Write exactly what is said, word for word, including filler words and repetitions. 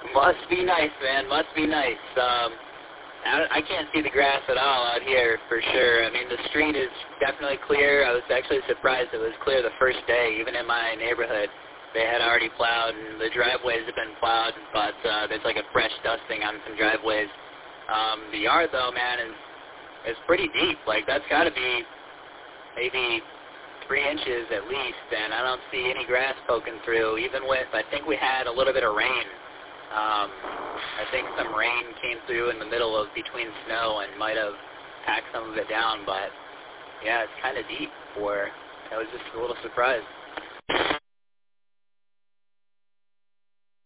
Must be nice, man. Must be nice. Um, I, I can't see the grass at all out here for sure. I mean, the street is definitely clear. I was actually surprised it was clear the first day, even in my neighborhood. They had already plowed, and the driveways have been plowed, but uh, there's like a fresh dusting on some driveways. Um, the yard, though, man, is is pretty deep. Like, that's got to be maybe three inches at least, and I don't see any grass poking through, even with, I think we had a little bit of rain. Um, I think some rain came through in the middle of between snow and might have packed some of it down, but yeah, it's kind of deep for, I was just a little surprised.